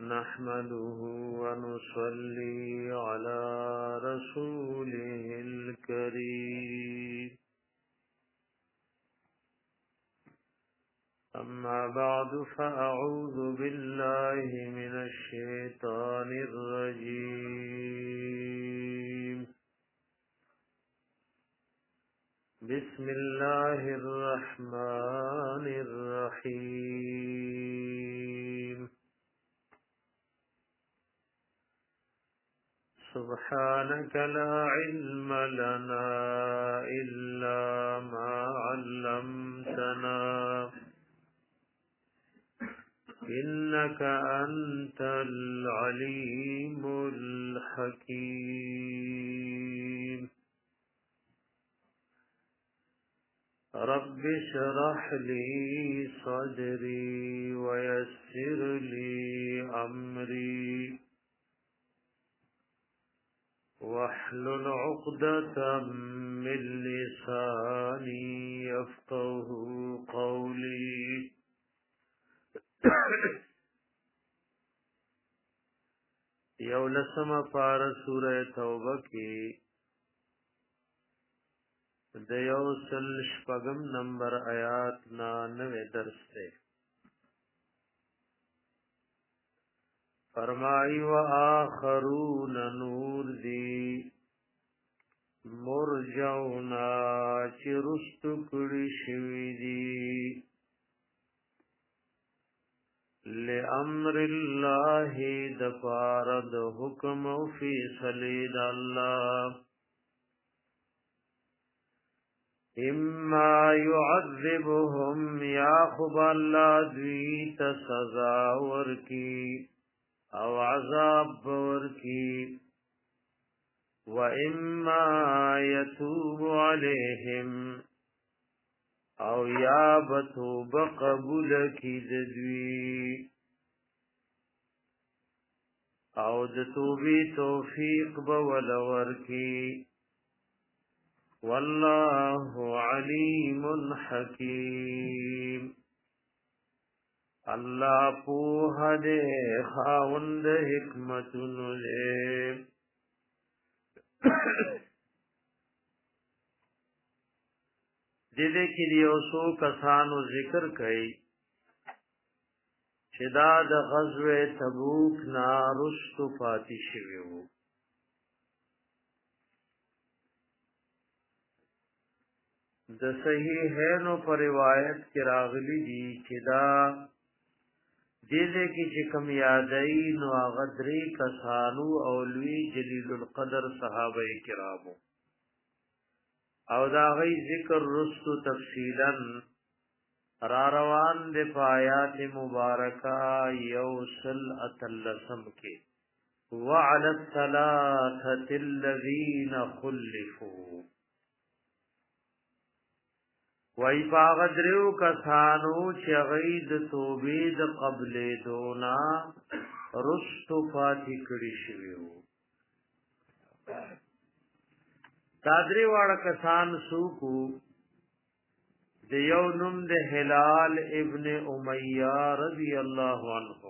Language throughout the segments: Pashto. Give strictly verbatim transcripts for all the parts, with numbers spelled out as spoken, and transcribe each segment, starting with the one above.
نحمده ونصلي على رسوله الكريم أما بعد فأعوذ بالله من الشيطان الرجيم بسم الله الرحمن الرحيم سبحانك لا علم لنا إلا ما علمتنا إنك أنت العليم الحكيم رب اشرح لي صدري ويسر لي أمري واحلل عقدة من لساني يفقه قولي یولسم پار سورہ توبہ کی د یوسل شپغم نمبر آیات نا نوے درس تے فرمائی و آخرون نور دی مرجونا چی رستو کڑی شوی دی لأمر الله دفارد حکم فی صلید اللہ اما يعذبهم یا خب اللہ دویت سزا ورکی او عذاب ورکی و اما يتوب علیہم او یا بتوب قبول کی ددوی او د توبی توفیق بولور کی والله علیم حکیم اللہ پوہ دے خاوند حکمت نلے دیدے کی دیوسو کسانو ذکر کئی چدا د غزوه تبوک نا رستو پاتی شویو د صحیحینو پر روایت کی راغلی دی چدا دیدے کی چکم یادئی نو غدری کسانو اولوی جلیل القدر صحابہ کرامو او دا غی ذکر رستو تفصیلا را روان دے پایات مبارکہ یوسل اتلسم کے وعلى الثلاثة الذین خلفوا وی پاغدریو کسانو چی غید توبید قبل دونا رستو پاتی کڑی شویو تادری واڑا کسان سوکو دیو نم دے حلال ابن امیہ رضی اللہ عنہ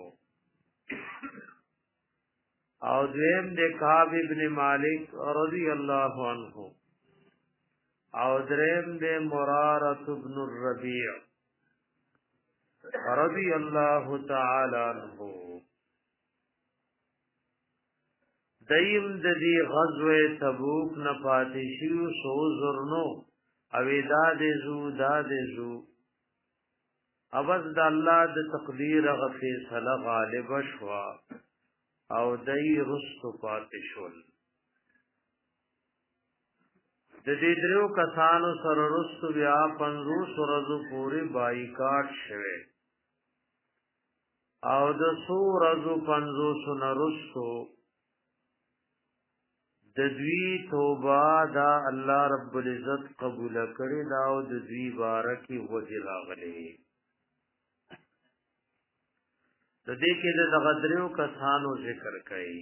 او دویم دے کعب ابن مالک رضی اللہ عنہ او دریم دے مرارت ابن الربیع رضی اللہ تعالی عنہ دیم د دې غزوه تبوک نه پاتې شو سو زرنو او داد زو داد زو اوس د الله د تقدیر غفی صلی غالب شوا او دای رستو پاتې شول د دې درو کسانو سره رستو بیا پنځوس ورځو پورې بایکاټ شوه او د سو ورځو پنځوس نه رستو د دوی توبه دا الله رب العزت قبول کړي دا او د دوی بارکی وجه راغلي د دې کې د غدریو کسانو ذکر کړي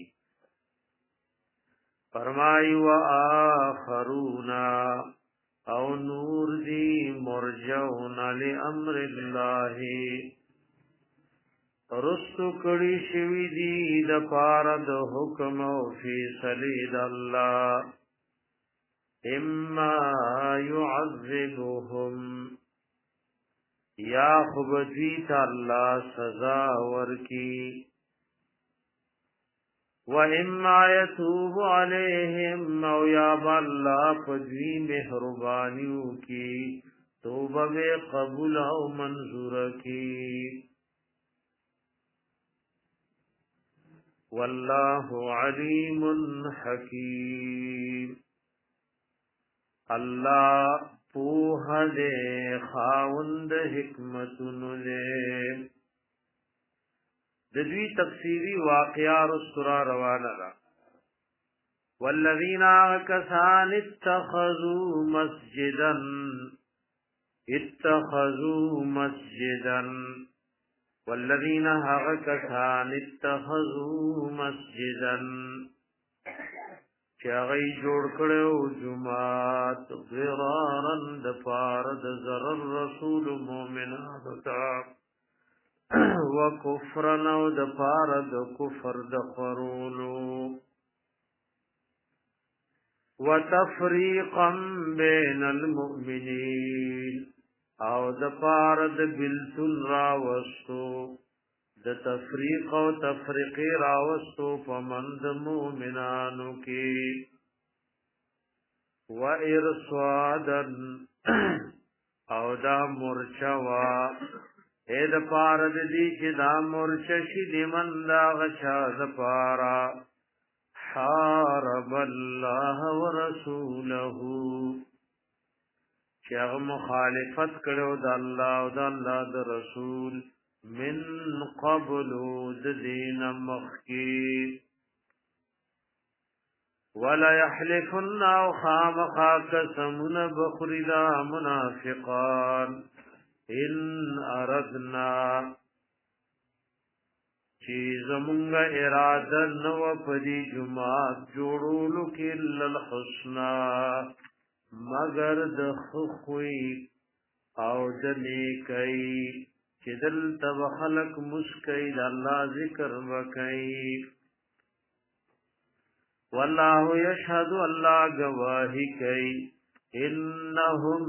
فرمای و آخرون او نور دی مرجون لامر الله رستو کړي شوی دی د پاره د حکم او فیصله د الله اما يعذبهم یا خبدی تا اللہ سزا ورکی و اما یتوب علیہم او یا باللہ پدوی محربانیو کی توبہ بے قبول او منظور کی واللہ علیم حکیم اللہ پوہ دے خاوند حکمتن دے ددوی تفسیری واقعہ رسطرہ روانا را والذین آکسان اتخذوا مسجدا اتخذوا مسجدا والذین آکسان اتخذوا مسجدا چاغی جوړ کړو جمعات ضرارن د پار د ضرر رسول مومنانو تا وکفرن او د پار د کفر د خرولو وتفریقا بین المؤمنین او د پار د بلتن راوستو د تفریق او تفریقی راوستو پمند مومنانو کی و ارسوادن او دا مرچوا اید پارد دی چی دا مرچشی دی من دا غچا دا پارا حارب اللہ و رسولہو چی اغ مخالفت کرو دا اللہ و دا اللہ دا رسول من قبل دین مخکی ولا يحلفن او خامخا قسمن بخردا منافقان ان اردنا چیز منگا اراده نو پدی جماعت جوڑولو کل الحسنا مگر دخخوی او دنیکی چې دلته خلق مسکی د الله ذکر وکي والله يشهد الله گواہی کوي انهم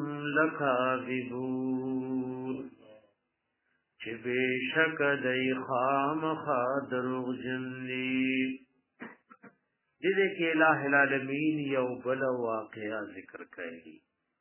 لکاذبون چې بشک دای خام خادروغ جنلی دې کې الہ العالمین یو بل واقعا ذکر کوي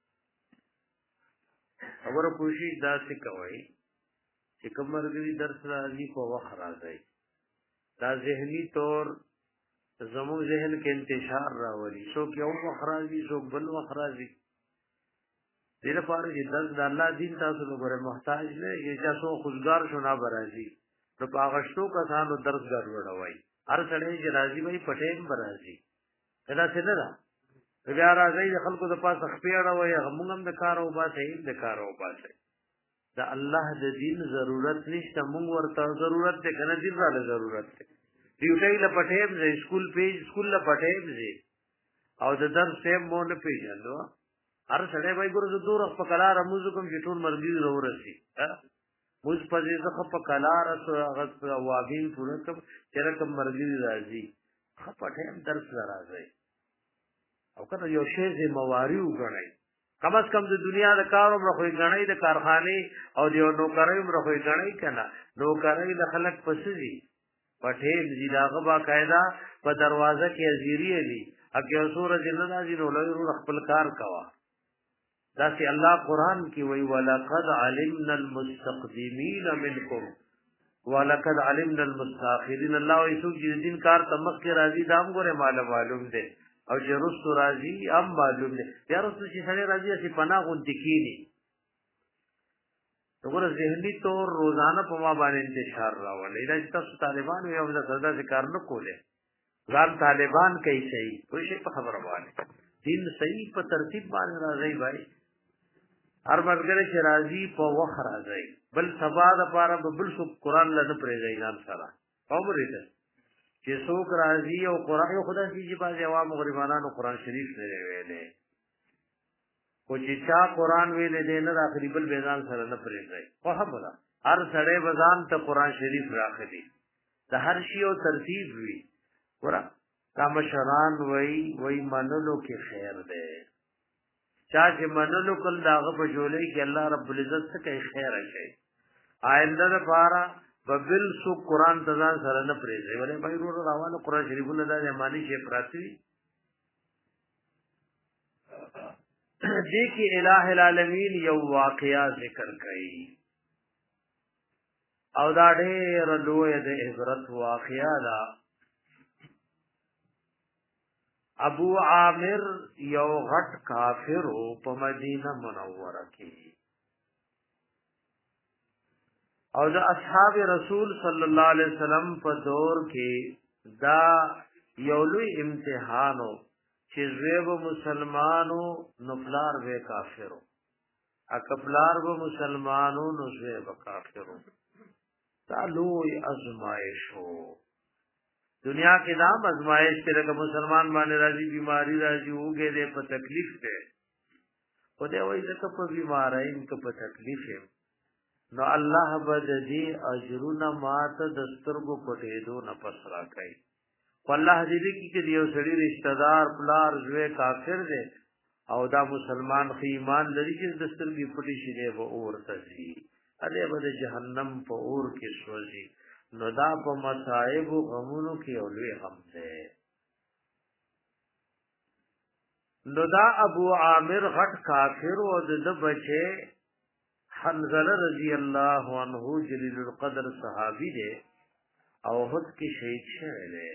اور کوشش دا څه کوي چې کومرګي درس راځي په وخت راځي دا ذهني طور زموږ ذهن کې انتشار راولي څوک یو وخت راځي څوک بل وخت راځي دې لپاره چې درس د الله دین تاسو لپاره محتاج نه یې چې څو خوشګار شونه برازي نو پاغشتو کسانو درس ګرځوي هر څړې چې راځي وي پټېم برازي دا څه نه ده بیا راځي د خلکو د پاسه خپېړه وي موږ هم د کار او باسه د کار او باسه دا الله د دین ضرورت نشته مونږ ورته ضرورت ده کنه دین را ضرورت ده ډیوټي له پټېم زې سکول پیج سکول له پټېم زې او د درس سیم مون پیژنو هر سړی وای ګورو زه دور په کلار موږ کوم چې ټول مرګي ورسي ها موږ په دې ځخه په کلار هغه واګین پوره کوم چې رقم مرګي راځي خپټېم درس راځي او کله یو شی زې مواري وګڼي کم از کم د دنیا د کارو مرخوی غنۍ د کارخانه او د نوکرۍ مرخوی غنۍ کنه نوکرۍ د خلک پسې پټه زیداغه با قاعده په دروازه کې ازيري دي اګه سورہ جنہ نازل ولر خپل کار کوا دا چې الله قران کې وی ولقد علمنا المستقدمين منكم ولقد علمنا المستاخرين الله یسوع چې دین کار تمخ کې راضي دام ګوره معلوم معلوم دي او چې رستو راځي ام معلوم دي یا رستو چې سره راځي چې پناه غونډه کیږي وګوره ذهني طور روزانه په ما باندې انتشار راولې دا چې تاسو طالبان یو ځل دا ذکر نه کوله ځان طالبان کوي صحیح کوئی شي په خبره باندې دین صحیح په ترتیب باندې راځي بھائی هر مرګره چې راځي په وخت راځي بل سبا د پاره بل سو قران لږ پرېږي ځان سره اومره دې چې څوک راځي او قران یو خدای چې په عوام غریبانو قران شریف نه ویلې او چې چا قران ویلې دې نه اخري بل بیان سره نه پرېږي په خبره هر سړی بزان ته قران شریف راخلی د هر شی او ترتیب وی ورا دا مشران وای وای منلو کې خیر ده چا چې منلو کول داغه په جولې کې الله رب العزت څخه خیر شي آینده لپاره ببل سو قران تزان سره نه پریږي ولې بای ورو روانه قران شریفونه د معنی شي پراتی دې کې الٰه العالمین یو واقعیا ذکر کړي او دا ډېر لوی د عبرت واقعیا ده ابو عامر یو غټ کافر په مدینه منوره کې او د اصحاب رسول صلی الله علیه وسلم په دور کې دا یو لوی امتحانو چې زویب مسلمانو نفلار به کافرو اکبلار به مسلمانو نو زویب کافرو دا لوی ازمایشو دنیا کې دا ازمایش چې د مسلمان باندې راځي بیماری راځي وګه دې په تکلیف ده خو دې وایي چې په بیماری کې په تکلیف نو الله بد دې اجرونه ماته د سترګو پټېدو نه پس راکړي والله دې کې چې یو سړي رشتہ دار پلار زوی کافر دی او دا مسلمان خو ایمان لري چې د سترګې پټې شي دی به اور تسي اده به جهنم په اور کې سوځي نو دا په مصائب او غمونو کې اولوي غم ده نو دا ابو عامر غټ کافر او د بچي حنزله رضی الله عنه جلیل القدر صحابي دی او هد کې شهید شوی دی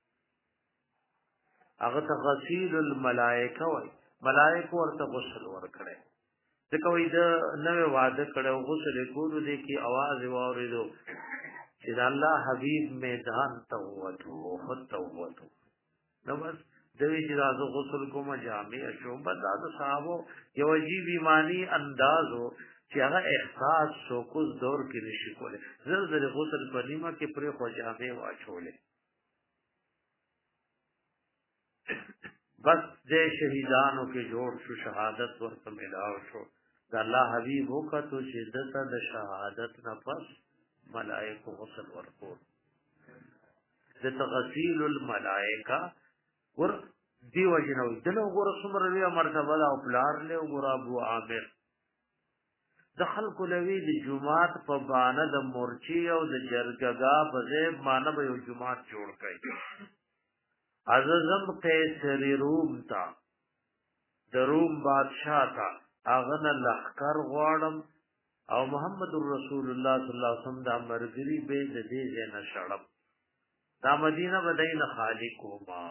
هغه ته غسیل الملائکه وای ملائکه ورته غسل ورکړي ځکه وای د نوې وعده کړو غسل کولو دي کې आवाज واوریدو چې الله حبیب میدان ته وته خود ته وته نو بس دوی چې تاسو غسل کوم جامع شو بد د صحابه یو عجیب ایمانی اندازو چې هغه احساس شو کوز دور کې نشي کوله زر زر غسل په نیمه کې پرې خو جامع واچولې بس دې شهیدانو کې جوړ شو شهادت ورته ملاو شو د الله حبیب وکړو چې دته د شهادت نه پس ملائکه غسل ورکول د تغسیل الملائکه ور دی وجنو دنه ګور څومره لوی مرتبه او پلار له ګور ابو عامر د خلق لوی د جمعات په باندې د مورچی او د جرګګا په ځای باندې به یو جمعات جوړ کړي عززم قیصر روم تا د روم بادشاہ تا اغه لخر غواړم او محمد رسول الله صلی الله علیه وسلم دا مرګری به د دې نه شړم دا مدینه بدین خالق ما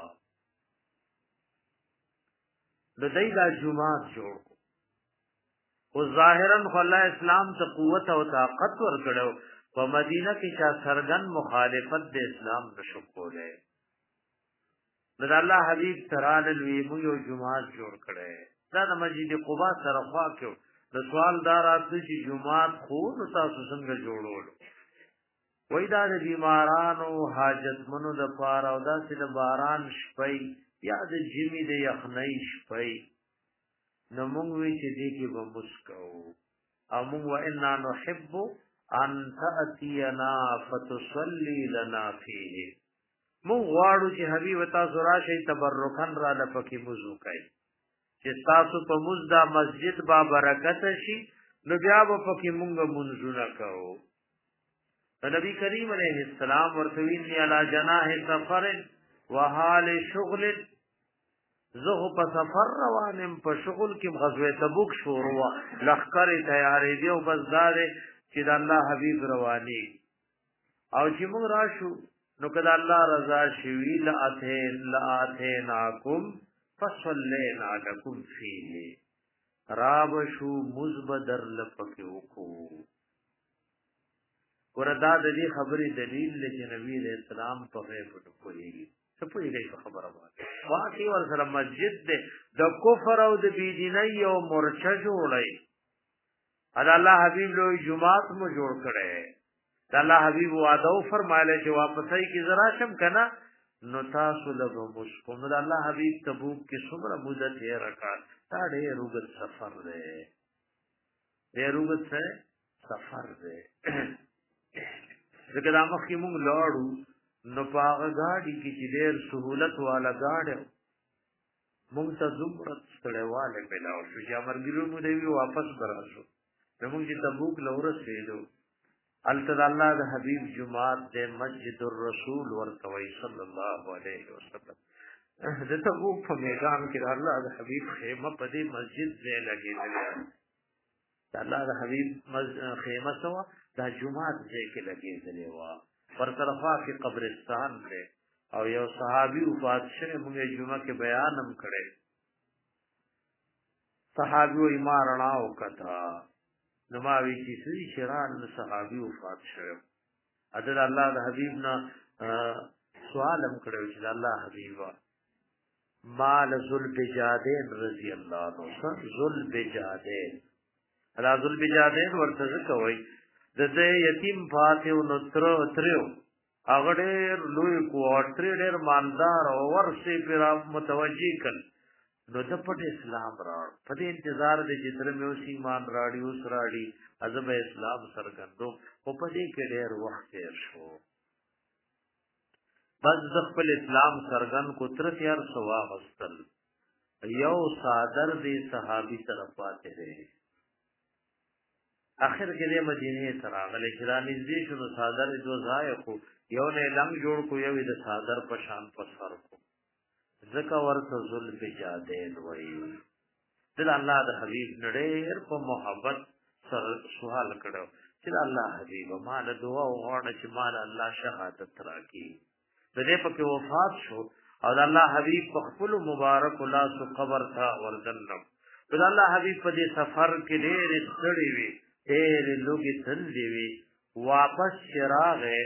د دې دا جمعات جوړ او ظاهرا الله اسلام ته قوت او طاقت ورکړو په مدینه کې چې سرګن مخالفت د اسلام نشو کوله د الله حبیب ترال الویمو یو جمعات جوړ کړي دا د مسجد قباء سره خوا کې د سوال دار اته چې جمعات خو نو تاسو څنګه جوړول وای دا د بیمارانو حاجتمنو د پاره او داسې د باران شپې یا د جمی د یخنۍ شپې نو موږ وی چې دې کې به مسکو او موږ وإنا نحب ان تأتينا فتصلي لنا فيه مو غواړو چې حبیب تاسو راشي تبرکن را لپکې موضوع کوي چې تاسو په مزدا مسجد با برکت شي نو بیا به پکې مونږ منځونه کوو نبی کریم علیه السلام ورتوین علی جناح سفر وحال شغل زه په سفر روانم په شغل کې غزوه تبوک شروع لخر تیارې دی او بس دار چې د الله حبیب رواني او چې موږ راشو نو کله الله رضا شوی لاته لاته ناکم فصلینا لکم فیه رابشو مزبدر لپکه وکو وردا د دې خبرې دلیل چې نبی رسول الله په غیب کوي څه په دې خبره وایي واقعي ور سره مسجد د کفر او د بيدینۍ او مرچه جوړي ادا الله حبیب له جمعات مو جوړ کړي د الله حبیب وعده فرمایله چې واپسای کی زرا شم کنه نو تاسو له مسکو نو الله حبیب تبوک کې څومره مدت یې راکړ دا ډېر وګت سفر دی ډېر وګت سفر دی ځکه دا مخکې مونږ لاړو نو په هغه ګاډي کې چې ډېر سهولت والا ګاډی مونږ ته دومره ستړیوالی پیدا وشو چې امرګیرو مو دی وي واپس به راشو نو مونږ چې تبوک له ورسېدو هلته د الله د حبیب جومات دی مسجد الرسول ورته وایي صلی الله علیه وسلم د تبوک په میدان کې د الله د حبیب خیمه په دې مسجد ځای لګېدلې د الله د حبیب خیمه څه وه دا جومات ځای کې لګېدلې وه پر طرفا کې قبرستان دی او یو صحابي وفات شوی موږ یې جمعه کې بیان هم کړی صحابي وایي ما رڼا وکته نو ما وی چې سړي شران صحابي وفات شوی اته د الله د حبیب نه سوال هم کړی چې د الله حبیبه مال ذوالبجادین رضی الله عنه ذوالبجادین دا ذوالبجادین ورته څه کوي د دې یتیم فاتح نو تر تریو هغه ډېر لوی کوارټر ډېر مالدار او ورسې پر متوجي کړ نو د پټ اسلام راړ په دې انتظار دې چې تر مې اوس ایمان راړي اوس راړي ازب اسلام سرګندو په دې کې ډېر وخت تیر شو بس د خپل اسلام سرګن کو تر تیار سوا غستل یو صادر دې صحابي طرف پاتې دی اخر کې د مدینه ته راغلی چې را نږدې شو نو صادر یې دوه ځایه کړو یو نه یې لنګ جوړ کړو یو یې د صادر په شان په سر کړو ځکه ورته ذوالبجادین وایي د الله د حبیب نه ډېر په محبت سره سوال کړو چې د الله حبیبه ما له دعا وغواړه چې ما له الله شهادت راکړي د دې پکې وفات شو او د الله حبیب په خپلو مبارکو لاسو قبر ته وردنم د الله حبیب په دې سفر کې ډېرې ستړې وي ډېرې لوږې تندې وي واپس چې راغې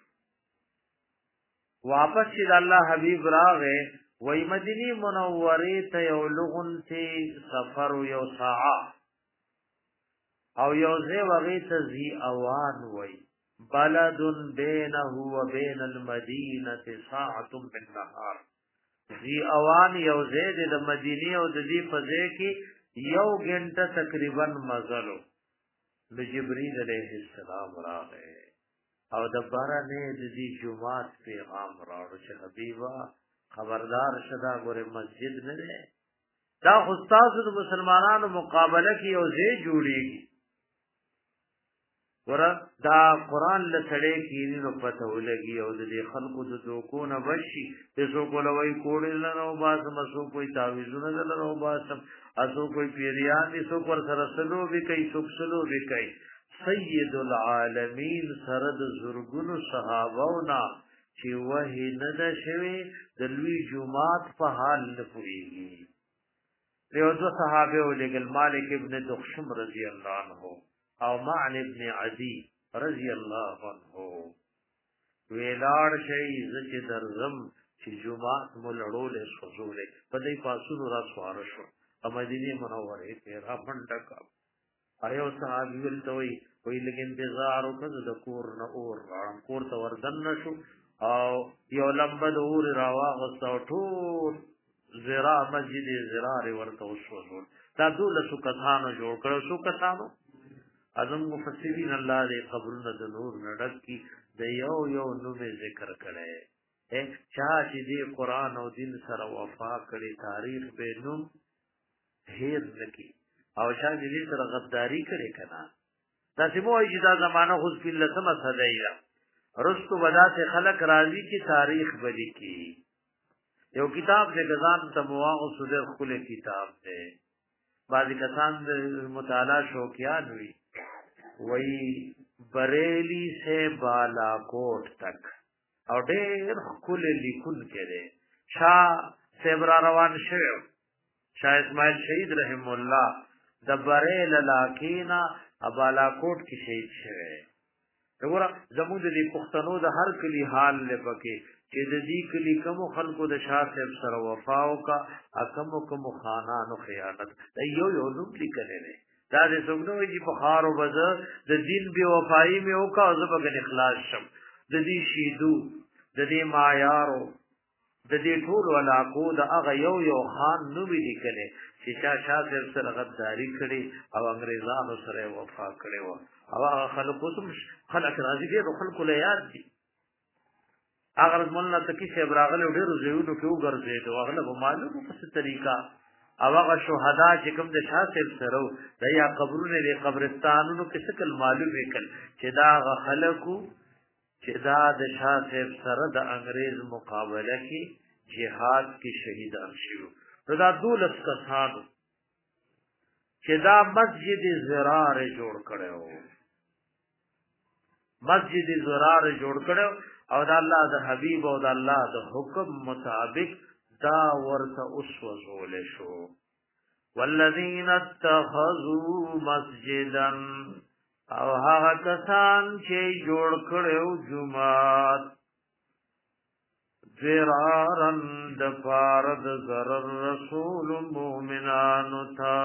واپس چې د الله حبیب راغې وی مدینی منورې ته یو لغونتې سفر یو ساعه او یو ځای هغې ته ذی اوان وی بلد بینه و بین المدینة ساعة بالنهار ذی اوان یو ځای دی د مدینې او د دې په ځای کې یو ګنټه تقریبا مزلو د جبرئیل علیه السلام راغی او د بارانه د دې جمعات پیغام راوړ چې حبیبا خبردار شدا ګوره مسجد نه دی دا خو ستاسو د مسلمانانو مقابله کې یو ځای جوړیږي ګوره دا قرآن له سړی کینی نو پته ولګي او د دې خلقو د دوکو نه بشي د څوک ولوی کوړې نه نو باسم څوک کوئی تعویذونه نه نو باسم اسو کوئی پیریان دي څوک ور سره سلو به کوي څوک سلو به کوي سید العالمین سرد زرګونو صحابونا چې وحی نه ده شوی د لوی جمعات په حال نه پوهیږي یو دو صحابه ولګل مالک ابن دخشم رضی الله عنه او معن ابن عدی رضی الله عنه ویلار شي چې درزم چې جمعات مو لړول سوزولې په دې پاسونو را سوار شو مدینه منوره ته را منډک ایو صحابي ولته وی وی لګ انتظار وکړ د کور نه اور رام کور ته وردن نشو او یو لمبد اور راواغستو ټول زرا مسجد زرار ورته وشول دا دول شو کثانو جوړ کړو شو کثانو اعظم مفسرین الله دې قبرونه د نور نډک کی د یو یو نوم ذکر کړي اے چا چې دې قران او دین سره وفا کړي تاریخ به نوم هیر نکی او شان دې سره غداری کړي کنا دا چې مو چې دا زمانہ خو په لسمه صدای دا رستو ودا سے خلق راضی کی تاریخ بلی کی یو کتاب دې غزان تمواغ صدر خل کتاب دې بعضی کسان مطالعہ شوقیان ہوئی وہی بریلی سے بالاکوٹ تک او ډېر خل لیکون کړي شاه سیبرا روان شوی شاه اسماعیل شهید رحم الله د بریل لاکینا ابالاکوټ کې شهید شوی وګوره زموږ د پښتنو د هر کلی حال لپاره چې د دې کلی کوم خلکو د شاه صاحب سره وفا او کا حکم کوم خانانو خیانت یو یو نوم لیکلی دی دا د څنګه وی په خار او بز د دین بے وفایی مې او کا زبګن اخلاص شم د دې شیدو د دې معیارو د دې ټول علاقو د هغه یو یو خان نو وی لیکلې چې چا شاته سره غداری کړي او انګريزانو سره وفا کړي و او هغه خلکو تم خلک راځي دي خلکو له یاد دي اگر مولا تکي شه براغله ډېر زیونو کې وګرځي او هغه به معلومه په څه طریقه او هغه شهدا چې کوم د شاته سره د یا قبرونه د قبرستانونو کې شکل معلوم وکړ چې دا خلکو چې دا د شاته سره د انګريز مقابله کې جهاد کې شهیدان شو دا دولس کسانو چې دا مسجد زرار جوړ کړو مسجد زرار جوړ کړو او د الله د حبيب او د الله د حکم مطابق دا ورته اسوه شو والذین اتخذوا مسجدا او هغه کسان چې جوړ کړو جمعات زرارن د فارد ضرر رسول مومنانو تا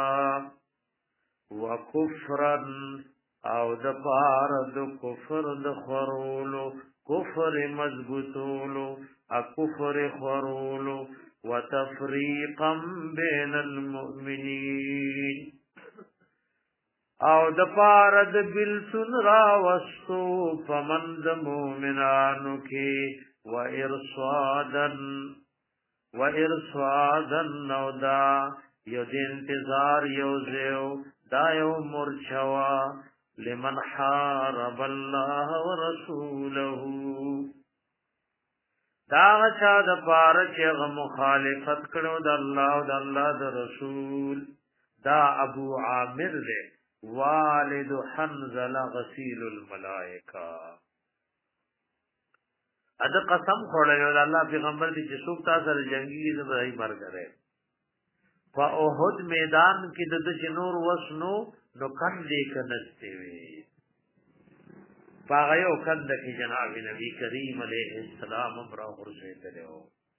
وکفرن او د فارد کفر د خورولو کفر مضبوطولو اکفر خورولو وتفریقا بین المؤمنین او د فارد بلسن راوستو فمند مومنانو کی و ارصادن و ارصادن نو دا یو دی انتظار یو زیو دا یو مرچوا لمن حارب الله ورسوله دا چا د پاره چې مخالفت کړو د الله او د الله د رسول دا ابو عامر دی والد حنزله غسیل الملائکه اده قسم خوړل د الله پیغمبر دي چې څوک تاسو سره جنگي زبرای مرګ لري په اوحد میدان کې د جنور وسنو نو کندې کنهسته وي باغ یو کند کې جناب نبی کریم علیه السلام امر ورسې تلو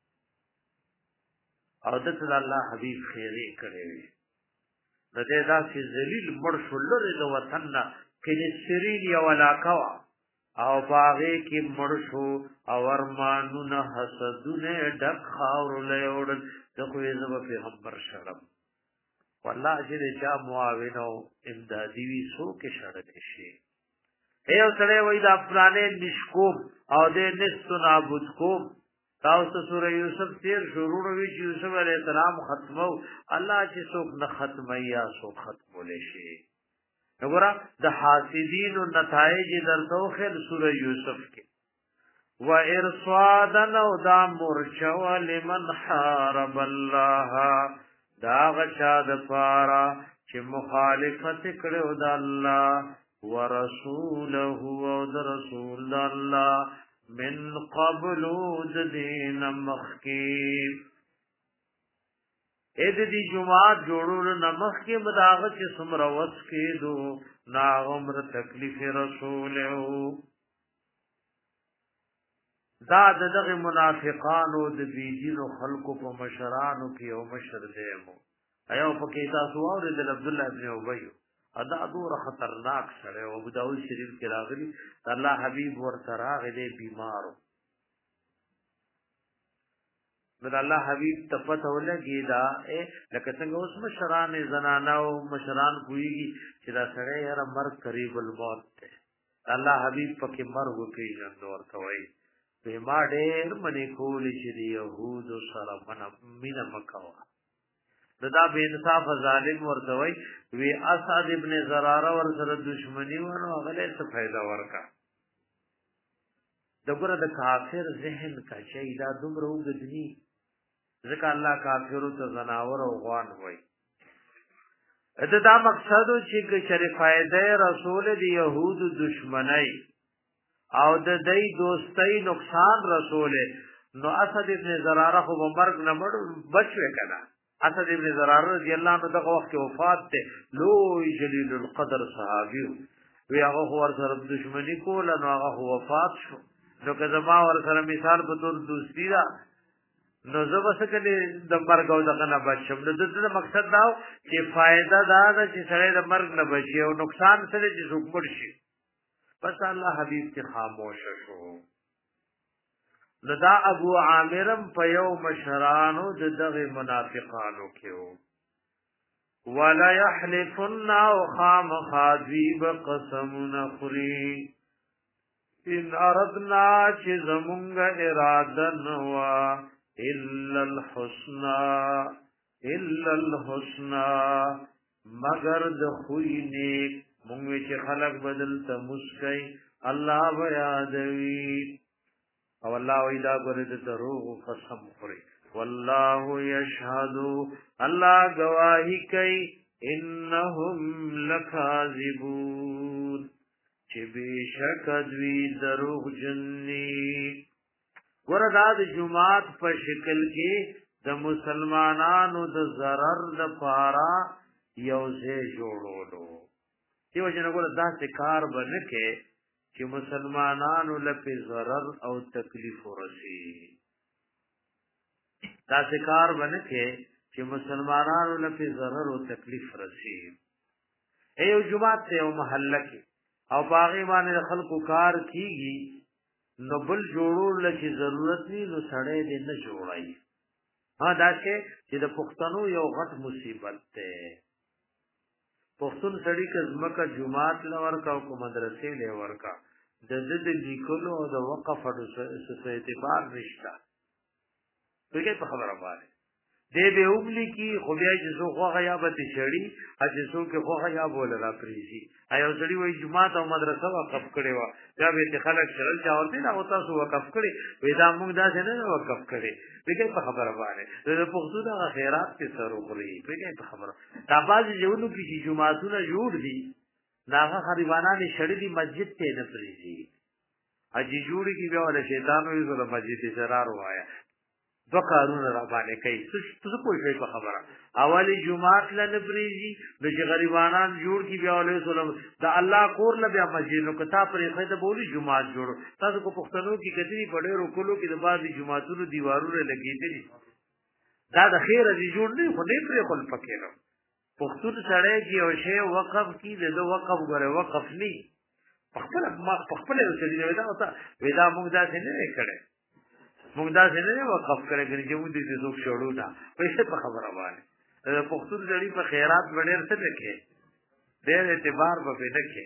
او د الله حبیب خیره کړی وي د دې داسې ذلیل مړ شولره د وطن کې سریل یو علاقه او باغې کې مړ شو او ارمانونه حسدونه ډک خاور له وړل د خوې زما پیغمبر شرم والله چې چا معاون او امدادي وي سو کې شرط شي ایو سره وای د افغانې نشکوم او د نستو نابود کوم تاسو سورہ یوسف تیر شروع وی چې یوسف علیہ السلام ختمو الله چې څوک نه ختمه یا څوک ختمول شي وګوره د حاسدین او نتایج درته خل سورہ یوسف کې و ارصادن او دا مرچو لمن حارب الله دا غچا د پارا چې مخالفت کړو د الله ورسوله او د رسول الله من قبل دین مخکی اې دې جمعات جوړول نمخ کې مداغه چې سمره وس کې دو نا عمر تکلیف رسول او دا دغه منافقانو د بيدینو خلقو په مشرانو کې او مشر دیمو ایو په کې تاسو اورید عبد الله ابن ابي ادا دور خطرناک سره او ابو داود شریف کې راغلي الله حبيب ورته راغلي بیمارو بل الله حبيب تفته ولګي دا لکه څنګه اوس مشران زنانه او مشران کويږي چې دا سره یې مرګ قریب الموت ته الله حبيب پکې مرګ کوي ځان ورته وایي په ما ډېر منې کول چې يهود سره من مینا مکوا دا به انصاف ظالم ورته وایي وی اسد ابن زراره ور سره دشمنی ونه غلې څه फायदा ورکا دغه د کافر ذهن کا شي دا دومره وګدنی ځکه الله کافرو ته زناور او غوان وایي اته دا مقصد چې شریف فائدې رسول دی يهود دشمنی او د دې دوستۍ نقصان رسول نو اسد ابن زراره خو مرګ نه مړ بچو کنا اسد ابن زراره رضی الله عنه دغه وخت وفات ته لوی جلیل القدر صحابي وی هغه ور سره دشمنی کول نو هغه وفات شو نو که زما ور سره مثال په تور دوستی دا نو زبس کله د مرګ او دغه نه بچم نو دغه مقصد دا چې فائدہ دا چې سره د مرګ نه بچي او نقصان سره چې څوک شي بس الله حبیب ته خاموش شو لدا ابو عامرم په یو مشرانو د دغه منافقانو کېو ولا يحلفن وخام خاذيب قسم نخري ان اردنا چې زمونږ اراده نوا الا الحسنى الا الحسنى مگر د خوې نیک مونږ چې خلق بدل ته مسکای الله بیا دوی او الله ویدا ګره د دروغ قسم خوري والله يشهد الله گواہی کوي انهم لکاذبون چې بشک دوی دروغ جنني وردا د جمعات په شکل کې د مسلمانانو د zarar د پارا یو ځای جوړولو دیو جن ګور داسې کار بنکه چې مسلمانانو لپاره zarar او تکلیف ورسي داسې کار بنکه چې مسلمانانو لپاره zarar او تکلیف ورسي ایو جمعات ته او محله کې او باغی باندې خلکو کار کیږي نو بل جوړول لکه ضرورت ني نو سړی دې نه جوړای ها دا چې د پښتنو یو غټ مصیبت ده پښتون سړی کزمکه جمعات لور کا او مدرسې لور کا د دې د لیکلو او د وقف د اعتبار نشته دغه په خبره باندې دې به وبلی کی خو بیا چې زه خو غیا به تشړی اځه سو کې خو غیا بوله را پریزي ایو سړی وای جمعه او مدرسه وقف کړي وا دا به خلک شرل چاوته دا او تاسو وقف کړي وې دا موږ دا څنګه وقف کړي دغه په خبره باندې د پښتو د خیرات په سر وګړي دغه په خبره دا باز یوونو کې چې جمعهونه جوړ دي داغه غریبانه شړې دي مسجد ته نه پریزي اځي جوړي کې بیا ول شیطان وې زره مسجد شرار وایا دو کارونه را باندې کوي څه کوئی شي په خبره اولی جمعات لنه بریزي د غریبانان جوړ کی بیا علیه السلام دا الله کور ل بیا مسجد نو کتا پرې خیده بولی جمعات جوړو تاسو کو پښتنو کې کتري بډې روکلو کې د بعضی جمعاتونو دیوارونه لګېدلي دا د خیر دي جوړ نه خو نه پرې خپل پکې نو پښتون سره کې او شی وقف کی د وقف غره وقف ني خپل ما خپل سړي ودا او ودا موږ دا څنګه نه کړي موږ دا څنګه وقف کړی چې موږ دې څوک شړو نه په په خبره باندې د پښتون ځړي په خیرات وړر څه لکه ډېر اعتبار به نه کې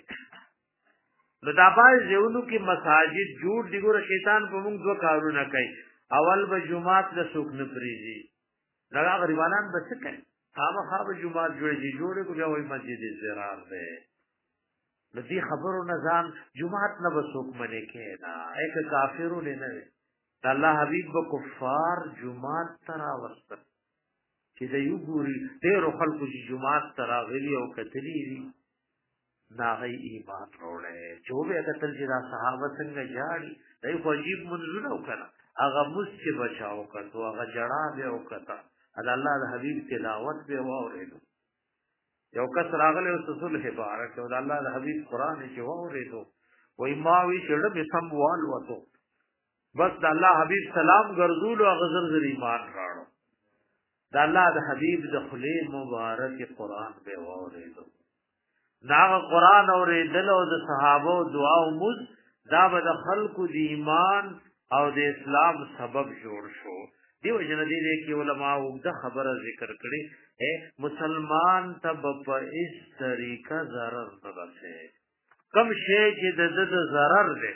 نو دا باید ژوندو کې مساجد جوړ دی ګور شیطان په موږ دوه کارونه کوي اول به جمعات له څوک نه پریږي دا غریبانان به څه کوي خامخا به جمعات جوړي جوړي کو بیا وایي مسجد زرار ده د دې خبرو نظام جمعات نه به څوک منې کې نه ایک کافرو نه الله حبیب به کفار جمعات ترا وسط چې د یو ګوري ډېر خلکو چې جمعات ترا غلي او کتلی دي ناغي ایمان وروړي چې به کتل چې دا صحابه څنګه جاړي دای خو عجیب منځونه وکړه هغه مسجد بچاو کړو هغه جړا به وکړه الله د حبیب تلاوت به واورېدو یو کس راغله او رسول مبارک او الله د حبیب قران چې واورېدو وای ما وی شړ به سم وال وته بس د الله حبیب سلام ګرځول او غزر زر ایمان راړو د الله د حبیب د خلی مبارک قران به واورېدو دا قران اورېدل او د صحابه دعا او مز دا به د خلقو د ایمان او د اسلام سبب جوړ شو دیو جن دې کې علماء د خبره ذکر کړي اے مسلمان تب په اس طریقه zarar نه رسي کم شی چې د د zarar ده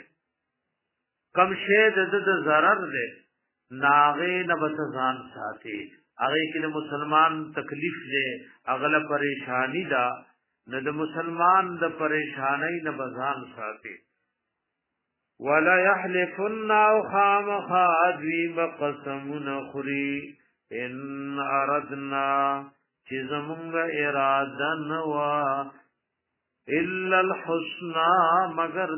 کم شی د د zarar ده ناغه نه بسان ساتي هغه کې د مسلمان تکلیف ده اغله پریشانی ده نه د مسلمان د پریشانی نه بزان ساتي ولا يحلفن او خامخادوی بقسمون خری ان اردنا چی زمونگ ارادن و الا الحسنى مگر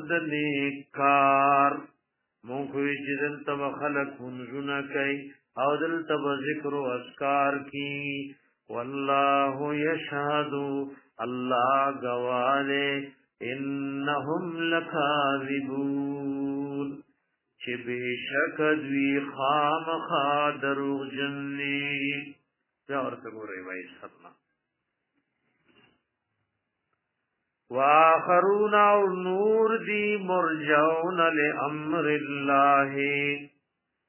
دنیکار مونخوی چی دل تب خلق منزون کئی او دل تب ذکر و اسکار کی واللہ یشہدو اللہ گوالے انهم لکاذبون چه بیشک دوی خامخا دروغ جنی پیار تگو روایت سرنا واخرون او نور دی مرجون لامر اللہ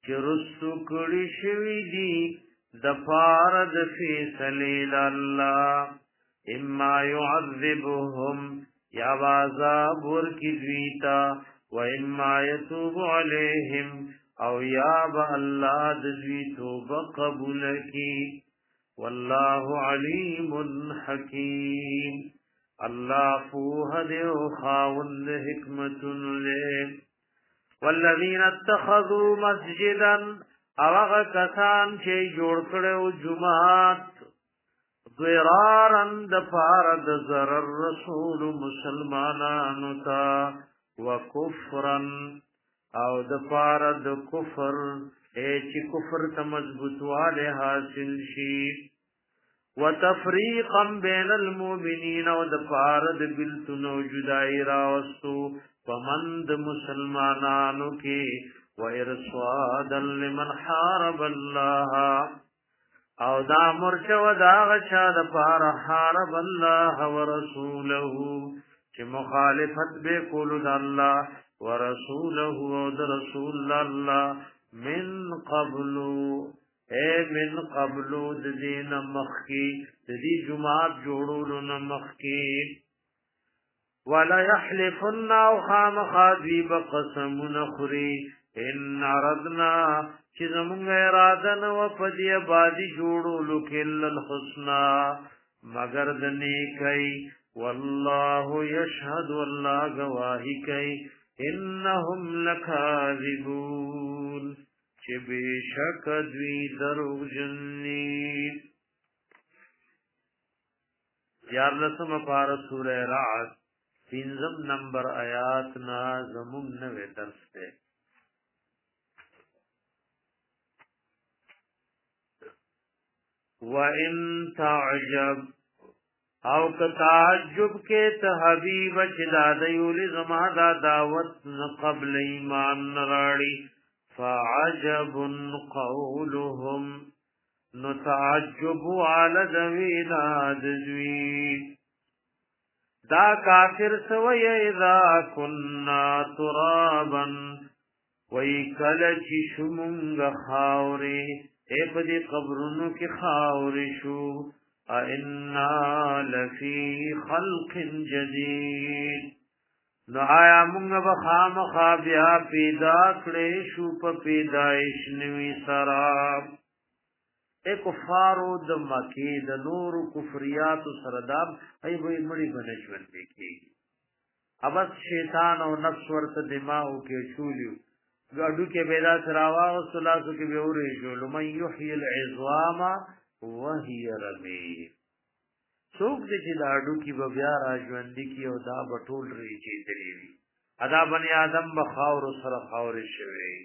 چې رستو کړي شوي دي د پاره د فیصلې د الله اما يعذبهم یا عذاب ورکی دویتا و اما يتوب عليهم او یا با الله د دوی توبه قبول کی والله علیم حکیم الله فوه دې او خاوند حکمت له والذین اتخذوا مسجدا اوغه کسان چې جوړ کړو جمعات ضرارن د پار د ضرر رسول مسلمانانو تا وکفرن او د پار د کفر اے چې کفر ته مضبوطواله حاصل شي وتفریقا بین المؤمنین او د پار د بلتونو جدای راوستو فمند مسلمانانو کې وارصادا لمن حارب الله او دا مرچو دا غچا د پار حارب الله ورسوله چې مخالفت به کول د الله ورسوله او د رسول الله من قبل اے من قبل د دین مخکی د دې جمعات جوړولو نه مخکی ولا يحلفن او خام خاذي بقسم نخري ان عرضنا چې زمونږ اراده نه و په دې باندې جوړولو کې الحسنا مگر د نیکي والله يشهد والله گواہی کوي انهم لكاذبون چې بشک دوی دروغجنی یار لسم پار سورہ رعد پینزم نمبر آیات نا زمون نوے درس دے وَإِن تَعْجَبْ او که تعجب کے تحبیب چدا دیولی زما دا دعوت قبل ایمان نراڑی فعجب قولهم نتعجب على ذوینا دزوی دا کافر سوی اذا کننا ترابا وی کلچ شمونگ خاوری اے پدی قبرونو کی خاوری شو اِنَّا لَفِي خَلْقٍ جَدِيدٍ نو آیا مونږ به خامخا بیا پیدا کړې شو په پیدایش نوي سره اے کفارو د مکې د نور کفریات سرداب ای وې مړي باندې ژوند کېږي اوبس شیطان او نفس ورته دماغ کې چولیو ګاډو کې پیدا سراوا او سلاسو کې به اورې شو لمن یحیی العظام وهي رمیم څوک دې چې دا اډو کې به بیا راځوندې کې او دا بټول ری چې درې وي ادا بنی آدم بخاور سره خاور شوی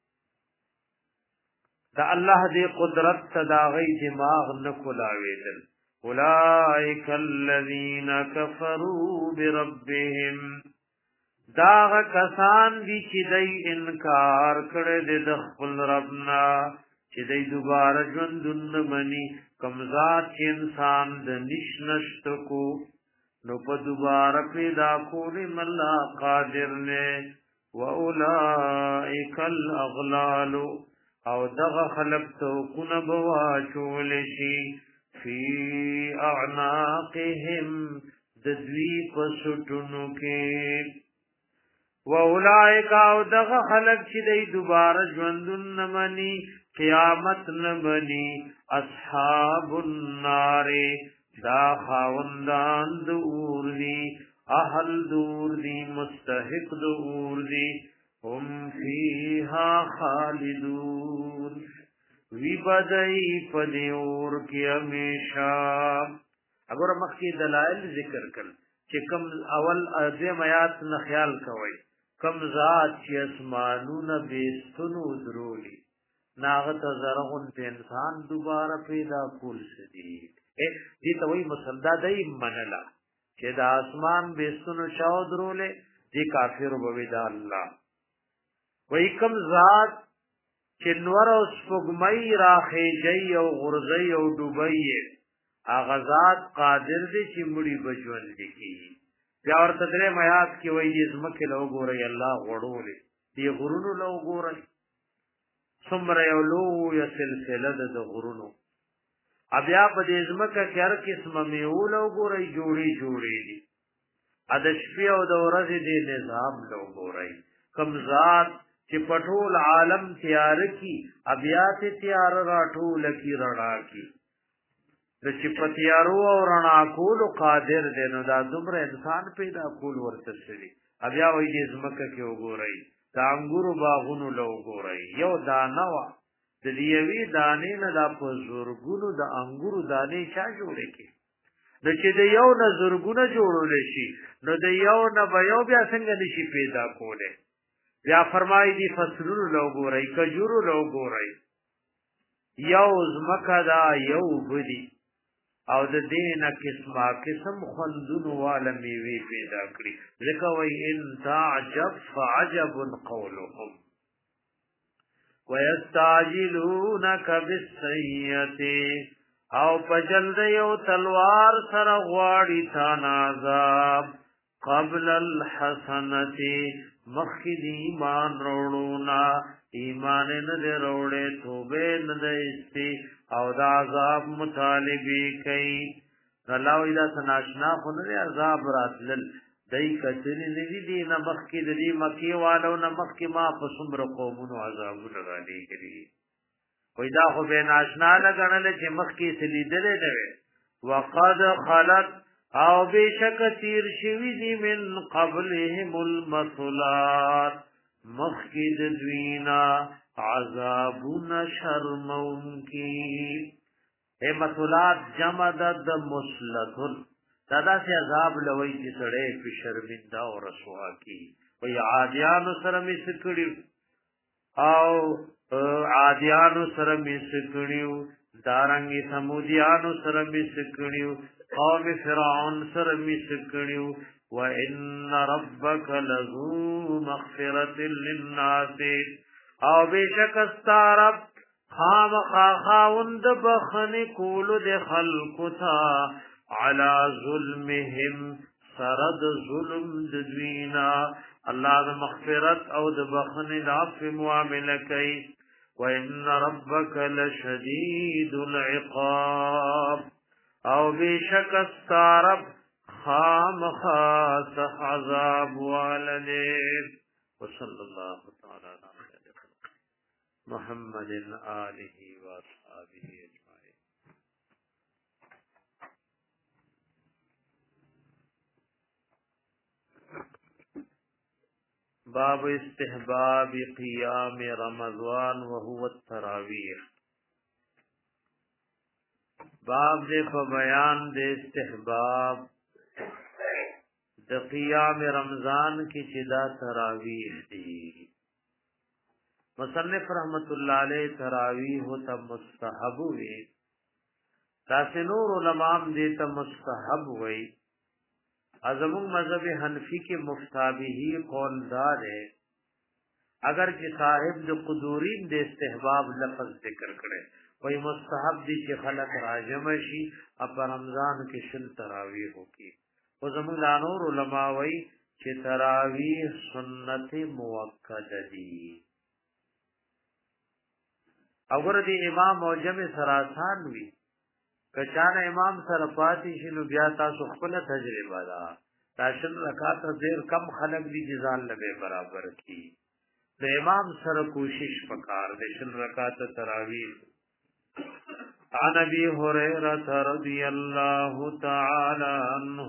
دا الله دې قدرت تداغی دماغ نکولاویدل اولئک الذین کفروا بربهم دا کسان دي چې دای انکار کړي د خپل ربنا چې دای دوباره ژوند مني کمزات چې انسان د نشنشت کو نو په دوباره پیدا کولی ملا قادر نه واولائک الاغلال او دغه خلق تو کونه بوا چول شي فی اعناقهم ددوی پسټونو کې واولائک او دغه خلق چې دای دوباره ژوند مني قیامت نبنی اصحاب النار دا خاوندان دور دی اهل دور دی مستحق دور دی هم فیها خالدون وی بدئی پدیور کی ہمیشہ اگر مخی دلائل ذکر کر چې کم اول ادم آیات نه خیال کوي کم ذات چې اسمانونه بیستونو درولی ناغت زرغن ته انسان دوباره پیدا کول سدي دې ته وایي مسلدا دای منلا چې د اسمان بیستونو شاو درولې دې کافر وبوي دا الله وای کوم ذات چې نور او سپګمۍ راخې جي او غرزي او ډوبي اغه ذات قادر دي چې مړي بجوند دي کی بیا ورته درې میات کې وای دې زمکه لو ګوري الله غړولې دې غرونو لو ګوري څومره یو لویه سلسله ده د غرونو. بیا په دې ځمکه کې هر قسمه میوه وګورئ جوړې جوړې دي. ا د شپې او د ورځې دې نظام له وګورئ کوم ذات چې په ټول عالم تیار کی بیا ته تیار راټول کی رڼا کی د چې په تیارو او رڼا کول قادر دی نو دا دومره انسان پیدا کول ورته شي. بیا وایي دې ځمکه کې وګورئ د انګورو باغونو له وګورئ یو دانه وه د دیوی دانې نه دا په زورګونو د انګورو دانې چا جوړې کی نو چې د یو نه زورګونه جوړول شي نو د یو نه به یو بیا څنګه نشي پیدا کوله. بیا فرمایي دي فصلونو له وګورئ کجورو له وګورئ یو ځمکه دا یو بدی او د دې نه قسمه قسم خوندونو والا میوې پیدا کړي. ځکه وایي ان تعجب فعجب قولهم ويستعجلونك بالسيئة او پجلد یو تلوار سره غواړي تا عذاب قبل الحسنة مخکې د ایمان وروړونا ایمان نه دی وروړې توبه نه دی استی او د عذاب مطالبه کوي. الله وی دا سناشنا خو نه عذاب راتلل دای کتلی ندی دی نه مخکې د دې مکی والو نه مخکې ما په څومره قومونو عذابونه راغلي کړي. وای دا خو به ناشنا لګنل چې مخکې سلیدلې نه وي. وقد خلت او بشک تیر شوی دی من قبلهم المثلات مخکې د دوینا عذابون شرمون کی. اے مثلات جمع د مسلطن دادا سے عذاب لوئی چې سړی په شرمنده او رسوا کی. وی عادیانو سره می سکړیو او عادیانو سره می سکړیو دارنګي سمودیانو سره می سکړیو قوم فرعون سره می سکړیو. وان ربک لذو مغفرة للناس او بشک استرب خام خاوند بخنی کولو د خلق تا على ظلمهم سرد ظلم ددوینا الله د مغفرت او د بخنی د عفو معامله کوي. وان ربک لشدید العقاب او بشک استرب خام خاص عذاب والده. وصلی الله تعالی علی محمد آله و اصحابه اجمعین. باب استحباب قیام رمضان وهو التراویح. باب دې په بیان د استحباب د قیام رمضان کې چې دا تراویح دي. مصنف رحمت الله علیه تراویح ته مستحب وي. تاسو نور علماء دې ته مستحب وي. ازمون مذهب حنفی کې مفتابهی قول دار ہے اگر چې صاحب د قدورین د استحباب لفظ ذکر کړي وای مستحب دي چې خلق راجم شي په رمضان کې شل تراویح وکي. او زمون نور علماء وای چې تراویح سنت موکده دي. اگر دی امام او جمع سراسان وی کچانه امام سره پاتې شنو بیا تاسو خپل تجربه دا تاسو رکعات ډیر کم خلق دي جزال لبه برابر کی. د امام سره کوشش وکړ د شل رکعات تراویح. عن ابي هريره رضي الله تعالى عنه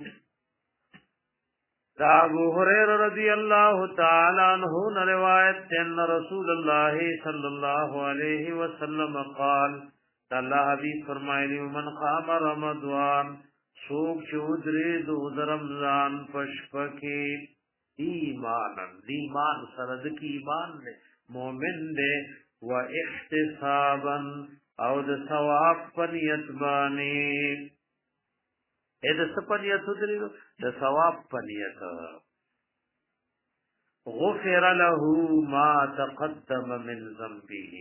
دا ابو هريره رضی اللہ تعالی عنہ نے روایت ان رسول اللہ صلی اللہ علیہ وسلم قال اللہ حبیب فرمائے من قام رمضان سوک چودری دو رمضان پشپکی ایمانن ایمان سرد کی ایمان دے مومن دے و احتسابا او د ثواب پنیت بانی اې د سپنیت درې د ثواب پنیت غفر له ما تقدم من ذنبه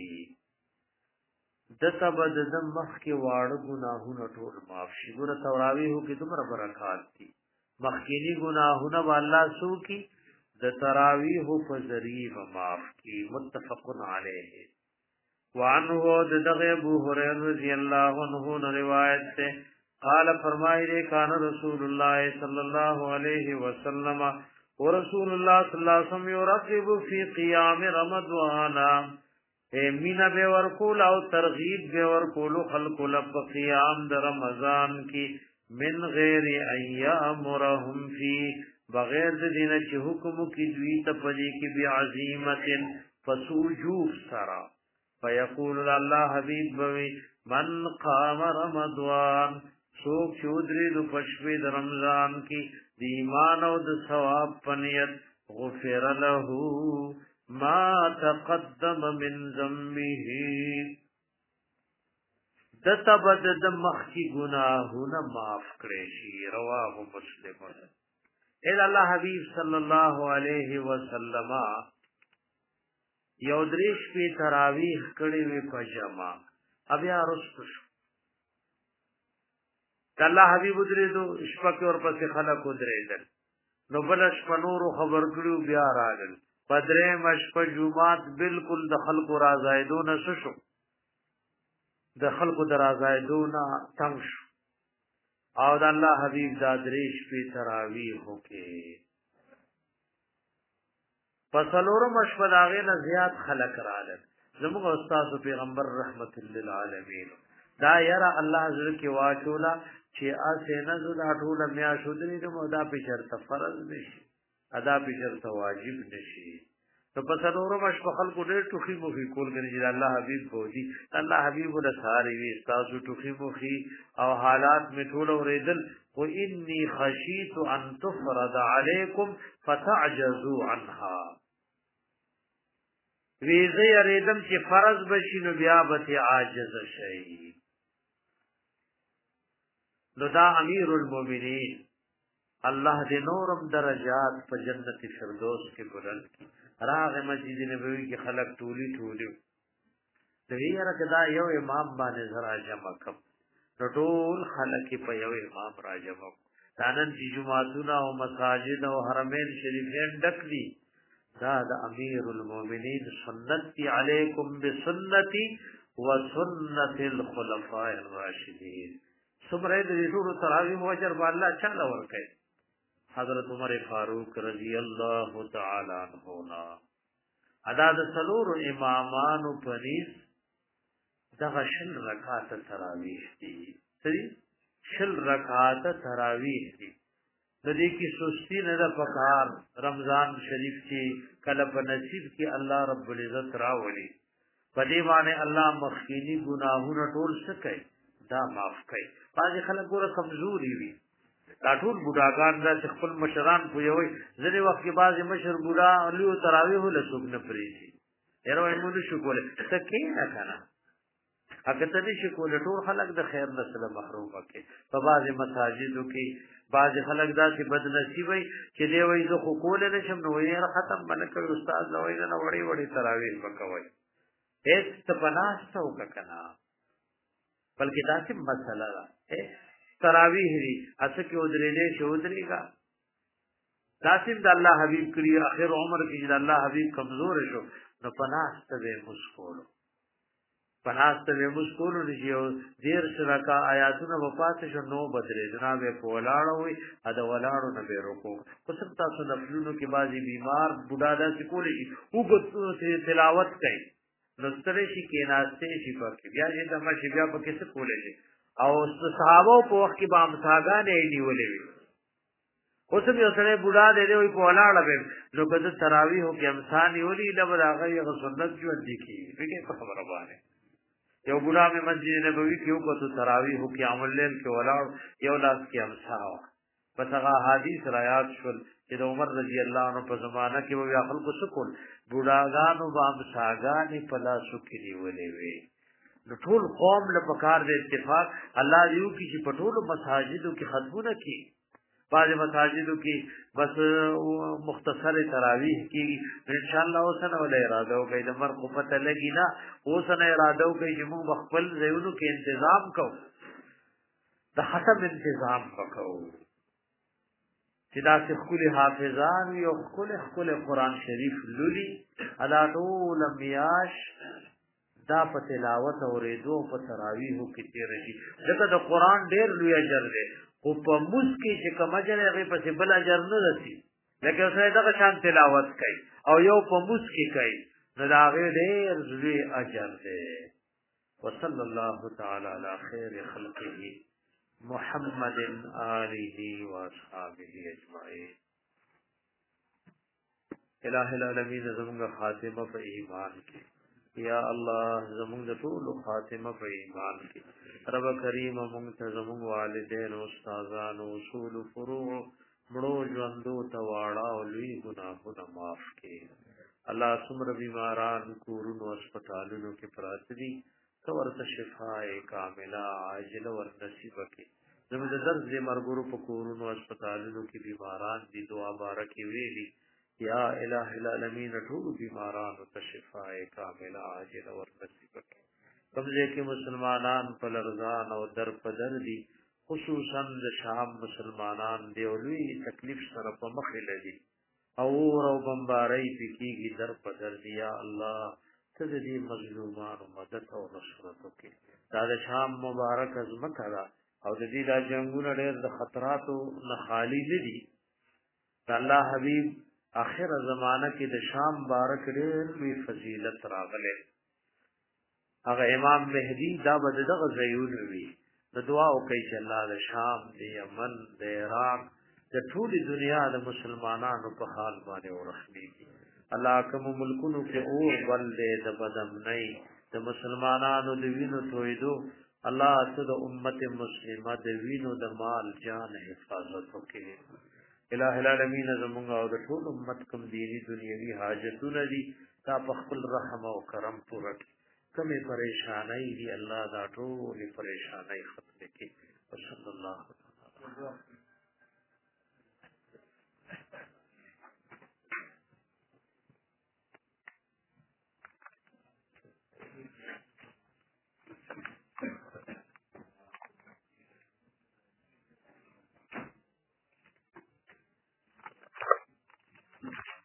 د تبد د مخ کې واړه ګناهونه ټول معاف شي. ګوره تراویح کې دومره برکات دي. مخکینی ګناهونه والله سو کی د تراویح په ذریعہ معاف کی. متفق علیه. وعنه دغه ابو هريره رضی الله عنه روایت سے قال فرمائے دے کان رسول اللہ صلی اللہ علیہ وسلم ورسول اللہ صلی اللہ علیہ وسلم يرغب في قيام رمضان مینا بے ورکول او ترغیب بے ورکول خلق لب قیام در رمضان کی من غیر ایامرهم فی بغیر دین چې حکم کی دوی ته پدې کې بعظیمت فسوجوب سرا فیقول الله حبیب بوی من قام رمضان سوک چودری دو پشوی د رمضان کی دی ایمان او د ثواب پنیت غفر له ما تقدم من ذنبه دتبد د مخکی گناهونه معاف کړي شي رواه مسلم اے الله حبیب صلی الله علیه وسلم یو دریش پی تراویح کړي وی پجما بیا رستو الله حبیب درېدو شپه اور پسې خلق درېدل نو بلش پنور خبر کړو بیا راغل پدرې مشپ جمعات بالکل د خلق رازایدون ششو د خلق درازایدون تنگ شو او د الله حبیب دا دریش پی تراویح وکي پسلور مشپ داغه نه زیات خلق راغل زموږ استاد پیغمبر رحمت للعالمین دا یرا الله حضرت کې واچولا چې اسه نه زړه ټوله میا شو دې د مودا په شرط فرض نشي ادا په شرط واجب نشي نو پسلور مشپ خلق ډېر ټوخي مو کې کول غني چې الله حبیب بوجي الله حبیب له ساري وي استاد ټوخي مو کې او حالات می ټول اوریدل و انی خشیت ان تفرض علیکم فتعجزوا عنها ویزه یریدم چې فرض بشي نو بیا به عاجز شي نو دا امیر المؤمنین الله دې نورم درجات په جنت فردوس کې بلند کړي راغ مسجد نبوی کې خلق ټولی ټولی د یاره کدا یو امام باندې زرا جمع کم نو ټول خلق په یو امام را جمع دانن چې جمعتون او مساجد او حرمین شریفین ډک دي دا د امیر المؤمنین سنت علیکم بسنتی وسنت الخلفاء الراشدین سمره دې ټول تراویح وجر الله چاله ورکړي حضرت عمر فاروق رضی الله تعالی عنہ ادا د سلور امامانو پنیس دغه شل رکعات تراویح دي سری شل رکعات تراویح دي د دې کې سستی نه د پکار رمضان شریف کې کله په نصیب کې الله رب العزت راولي په دې باندې الله مخکینی ګناهونه ټول سکي دا معاف کوي باندې خلک ګوره کمزوري وي دا ټول بوډاګان دا خپل مشران پوي ځنې وخت کې بعضی مشر بوډا له تراویح له څوک نه پریږي یره وای موږ شو کوله ته کې نه کنه اګه ته دې شو کوله ټول خلک د خیر نسله محروم وکي په بعضی مساجدو کې بعضی خلک دا چې بد نصیب وي چې دی وای زه خو کول نه شم نو یې ختم بلکې استاد لوي نه وړي وړي تراویح وکوي هیڅ تپناستو کنا بلکې دا چې مسله ده تراویح دی اسه کې ودرېلې شو ودرېګا لازم د الله حبیب کړي اخر عمر کې د الله حبیب کمزور شو نو پناست به مسکول پناست به مسکول نشي او دیر شرکا آیاتونه وفات شو نو بدرې جناب په ولاړو وي ادا ولاړو نه به روکو قسم تاسو نفلونو کې بازي بیمار بوډا دا سکولې او په تلاوت کوي نستری شي کې ناشته شي پکې بیا دې د ما شي بیا پکې څه کولې شي او صحابه په وخت کې با مساګانې نیولې وي اوس یو سره بوډا دې دی په ولاړه به نو کله تراویح او کې امسان نیولې لبر هغه یو سنت ژوند دي کی دغه په خبره باندې یو بوډا په مسجد نبوي کې یو کو تراویح او کې عمل لیل کې ولاړ یو لاس کې امسا پس هغه حدیث رايات شول چې د عمر رضی الله عنه په زمانہ کې وو خلکو سکول بوډاګانو باندې ساګانې په لاسو کې نیولې وي نو ټول قوم له پکار د اتفاق الله یو کې چې په ټولو مساجدو کې ختمونه کی بعض مساجدو کې بس مختصر تراویح کې ان شاء الله اوسنه ولې اراده وکړي د مر کو پته لګی نه اوسنه اراده وکړي چې موږ خپل ځایونو کې تنظیم کوو د ختم تنظیم وکړو چې دا چې خپل حافظان یو خپل خپل قران شریف لولي ادا ټول میاش دا په تلاوت اورېدو په تراویح کې تیر شي ځکه د قران ډېر لوی اجر دی او په موږ کې چې کوم اجر هغه په بل اجر نه رسي لکه اوسه دغه شان تلاوت کوي او یو په موږ کې کوي نو دا هغه ډېر لوی اجر دی وصلی الله تعالی علی خیر خلقه محمد آله واصحابه اجمعین الہ العالمین زمونږ خاتمه په ایمان کې یا الله زمونږ ټول خاتمه په ایمان کې رب کریم مونږ ته زمونږ والدین او استادان او اصول فروع مړو ژوندو ته واړه او لوی ګناهونه معاف کړي الله څومره بیماران کورونو هسپتالونو کې پراته دي تو ورته شفاء کامله عاجله ور نصیب کړي زموږ د درد مرګورو په کورونو هسپتالونو کې بیماران دي دعا بارکې ویلي یا الہ العالمین ټول بیماران ته شفاء کامله عاجله ور نصیب کړي کومځه کې مسلمانان په لرزان او در په در دي خصوصا د شام مسلمانان دی ولوی تکلیف سره په مخ لدی او او بمبارای پکېږي در په در دی یا الله ته دې مظلومانو مدد او نصرت وکړي دا د شام مبارک عظمت را او د دې د جنگونو ډېر د خطراتو نه خالی نه دي الله حبیب اخر زمانہ کې د شام بارک ډېر وی فضیلت راغله هغه امام مهدی دا بد دغه زیون وی د دعا او کوي چې الله د شام د یمن د عراق د ټول دنیا د مسلمانانو په حال باندې ورخليږي الله کوم ملکونو کې اور بل دې د بدم نه د مسلمانانو د وینو تویدو الله ته د امت مسلمه د وینو د مال جان حفاظت وکړي الہ العالمین زمونږ او د ټول امت کوم دینی دنیوي حاجتونه دي تا په خپل رحم او کرم پوره کړي کمه پریشانای دي الله دا ټول پریشانای ختم کړي صلی الله علیه وسلم